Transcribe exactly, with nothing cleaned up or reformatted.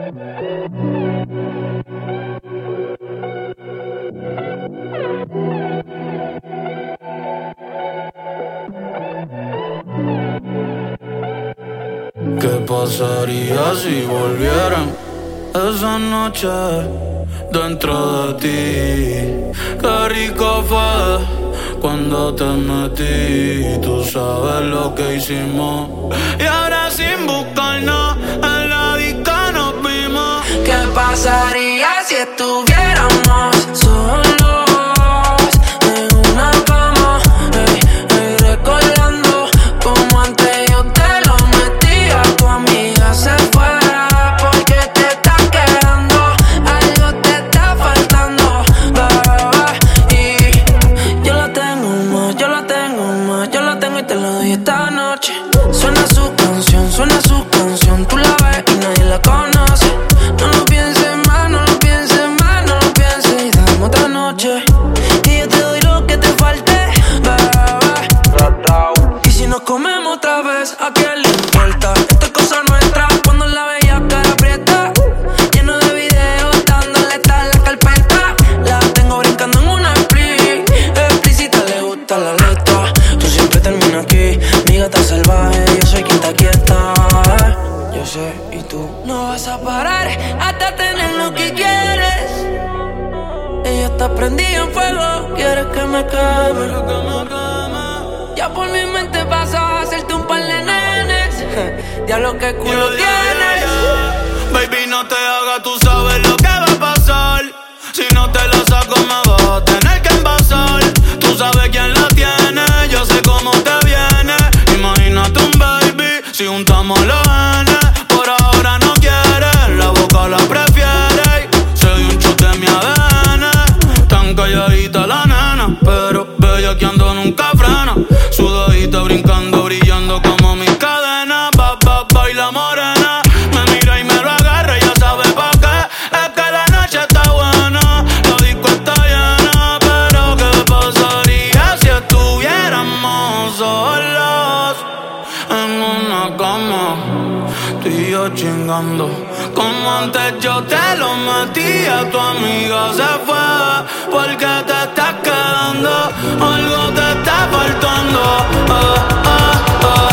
¿Qué pasaría si volvieran esa noche dentro de ti? Qué rico fue cuando te metí. Tú sabes lo que hicimos. Y ahora sin buscarnos en la disco nos vimos. ¿Qué pasaría si estuviéramos solos? ¿A quién le importa? Esta es cosa nuestra. Cuando la veía cara aprieta, lleno de videos dándole tal la carpeta. La tengo brincando en una split explícita, le gusta la letra. Tú siempre terminas aquí, mi gata salvaje. Yo soy quien te quieta. Yo sé, y tú no vas a parar hasta tener lo que quieres. Ella está prendida en fuego, quieres que me queme. Ya por mi mente pasa a hacerte un par de nenes. Diablo, que culo yeah, tienes. Yeah, yeah. Baby, no te hagas, tú sabes lo que va a pasar. Si no te la saco me vas a tener que envasar. Tú sabes quién la tiene, yo sé cómo te viene. Imagínate un baby, si juntamos los genes. Por ahora no quieres, la boca la prefiere. Se dio un shot de mi A D N. Tan calladita la nena, pero bella que ando nunca frena. Sudadita brincando, brillando como mis cadenas. Ba, ba, baila morena. Me mira y me lo agarra, ya sabe pa' qué. Es que la noche está buena, la disco está llena. Pero ¿qué pasaría si estuviéramos solos en una cama? Tú y yo chingando, como antes yo te lo metía. Tu amiga se fue porque te estás quedando. Algo te está faltando. Ah, ah, ah.